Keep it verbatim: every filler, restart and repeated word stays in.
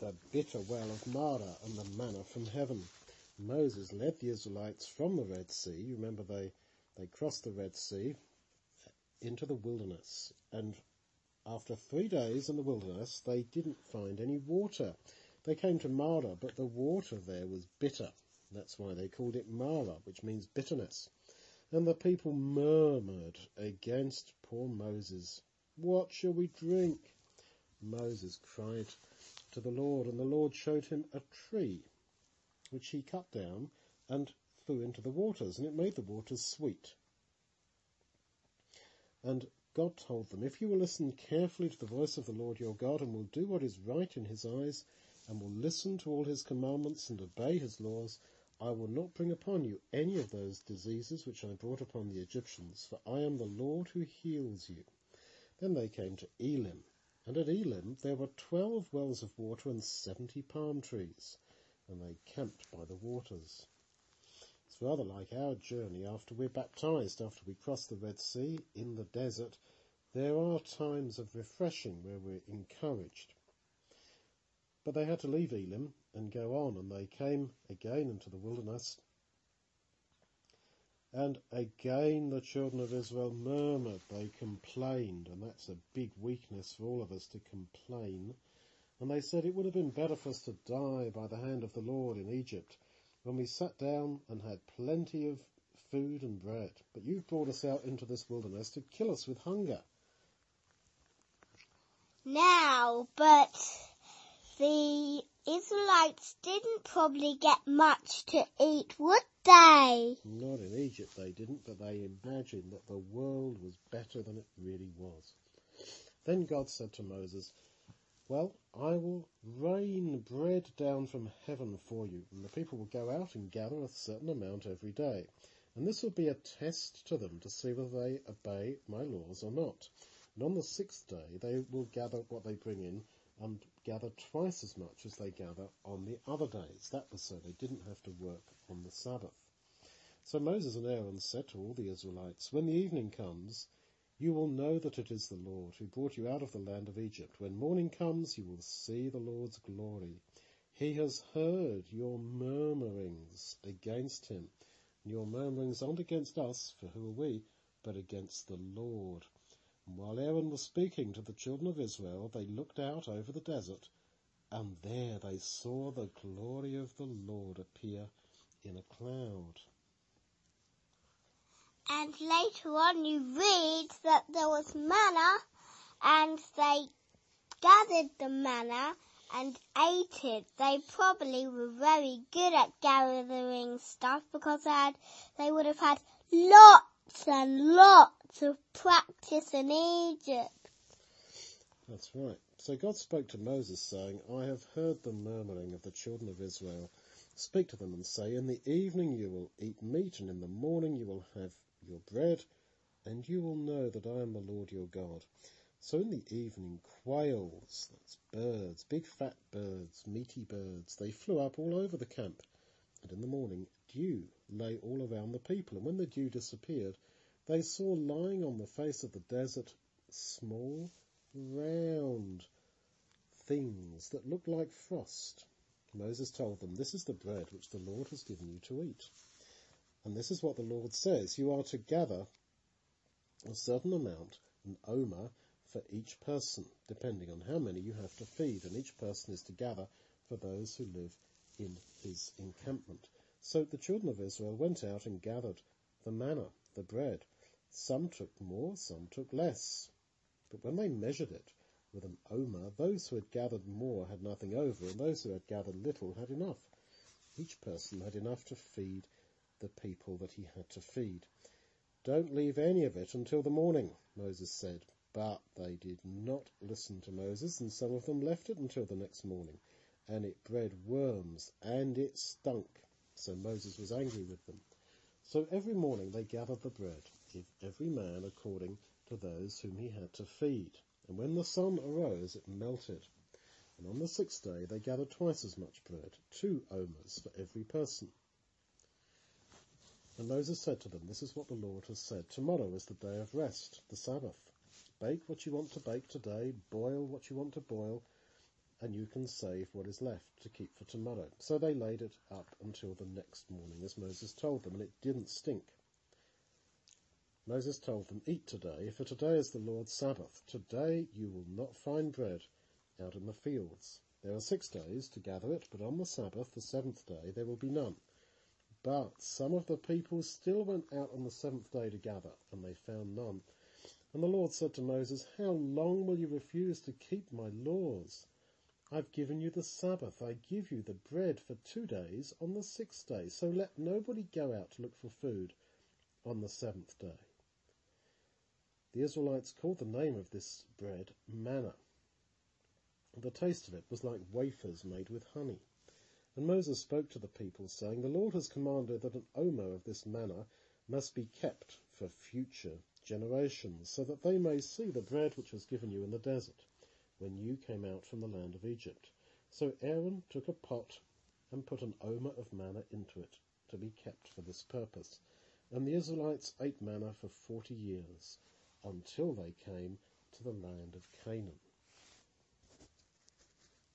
the bitter well of Marah and the manna from heaven. Moses led the Israelites from the Red Sea. You remember they, they crossed the Red Sea into the wilderness. And after three days in the wilderness, they didn't find any water. They came to Marah, but the water there was bitter. That's why they called it Marah, which means bitterness. And the people murmured against poor Moses. What shall we drink? Moses cried to the Lord, and the Lord showed him a tree, which he cut down and threw into the waters, and it made the waters sweet. And God told them, if you will listen carefully to the voice of the Lord your God, and will do what is right in his eyes, and will listen to all his commandments and obey his laws, I will not bring upon you any of those diseases which I brought upon the Egyptians, for I am the Lord who heals you. Then they came to Elim, and at Elim there were twelve wells of water and seventy palm trees, and they camped by the waters. It's rather like our journey after we're baptized, after we cross the Red Sea in the desert. There are times of refreshing where we're encouraged. But they had to leave Elim and go on, and they came again into the wilderness. And again the children of Israel murmured, they complained, and that's a big weakness for all of us to complain. And they said it would have been better for us to die by the hand of the Lord in Egypt, when we sat down and had plenty of food and bread. But you've brought us out into this wilderness to kill us with hunger. Now, but the Israelites didn't probably get much to eat, would they? Not in Egypt they didn't, but they imagined that the world was better than it really was. Then God said to Moses, well, I will rain bread down from heaven for you, and the people will go out and gather a certain amount every day. And this will be a test to them to see whether they obey my laws or not. And on the sixth day they will gather what they bring in and gather twice as much as they gather on the other days. That was so they didn't have to work on the Sabbath. So Moses and Aaron said to all the Israelites, when the evening comes, you will know that it is the Lord who brought you out of the land of Egypt. When morning comes, you will see the Lord's glory. He has heard your murmurings against him. And your murmurings aren't against us, for who are we, but against the Lord. And while Aaron was speaking to the children of Israel, they looked out over the desert, and there they saw the glory of the Lord appear in a cloud. And later on you read that there was manna, and they gathered the manna and ate it. They probably were very good at gathering stuff because they, had, they would have had lots and lots of practice in Egypt. That's right. So God spoke to Moses, saying, I have heard the murmuring of the children of Israel. Speak to them and say, in the evening you will eat meat, and in the morning you will have your bread, and you will know that I am the Lord your God. So in the evening, quails, that's birds, big fat birds, meaty birds, they flew up all over the camp. And in the morning, dew lay all around the people. And when the dew disappeared, they saw lying on the face of the desert small, round things that looked like frost. Moses told them, this is the bread which the Lord has given you to eat. And this is what the Lord says, you are to gather a certain amount, an omer, for each person, depending on how many you have to feed, and each person is to gather for those who live in his encampment. So the children of Israel went out and gathered the manna, the bread. Some took more, some took less. But when they measured it with an omer, those who had gathered more had nothing over, and those who had gathered little had enough. Each person had enough to feed the people that he had to feed. Don't leave any of it until the morning, Moses said. But they did not listen to Moses, and some of them left it until the next morning. And it bred worms, and it stunk. So Moses was angry with them. So every morning they gathered the bread, every man according to those whom he had to feed. And when the sun arose, it melted. And on the sixth day they gathered twice as much bread, two omers for every person. And Moses said to them, this is what the Lord has said. Tomorrow is the day of rest, the Sabbath. Bake what you want to bake today, boil what you want to boil, and you can save what is left to keep for tomorrow. So they laid it up until the next morning, as Moses told them, and it didn't stink. Moses told them, "Eat today, for today is the Lord's Sabbath. Today you will not find bread out in the fields. There are six days to gather it, but on the Sabbath, the seventh day, there will be none." But some of the people still went out on the seventh day to gather, and they found none. And the Lord said to Moses, "How long will you refuse to keep my laws? I've given you the Sabbath. I give you the bread for two days on the sixth day. So let nobody go out to look for food on the seventh day." The Israelites called the name of this bread manna. The taste of it was like wafers made with honey. And Moses spoke to the people, saying, "The Lord has commanded that an omer of this manna must be kept for future generations, so that they may see the bread which was given you in the desert, when you came out from the land of Egypt." So Aaron took a pot and put an omer of manna into it, to be kept for this purpose. And the Israelites ate manna for forty years, until they came to the land of Canaan.